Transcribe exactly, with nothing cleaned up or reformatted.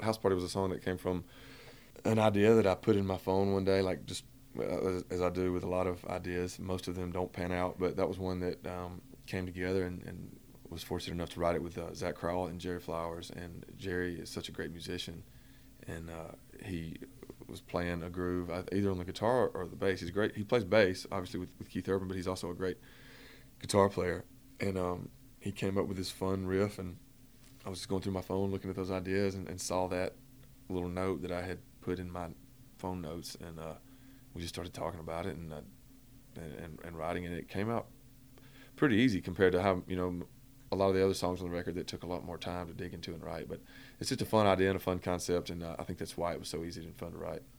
House Party was a song that came from an idea that I put in my phone one day, like just uh, as I do with a lot of ideas. Most of them don't pan out, but that was one that um, came together, and, and was fortunate enough to write it with uh, Zach Crowell and Jerry Flowers. And Jerry is such a great musician, and uh, he was playing a groove either on the guitar or the bass. He's great. He plays bass, obviously, with, with Keith Urban, but he's also a great guitar player. And um, he came up with this fun riff, and I was just going through my phone looking at those ideas, and, and saw that little note that I had put in my phone notes, and uh, we just started talking about it and, uh, and and writing it. And it came out pretty easy compared to how, you know, a lot of the other songs on the record that took a lot more time to dig into and write. But it's just a fun idea and a fun concept, and uh, I think that's why it was so easy and fun to write.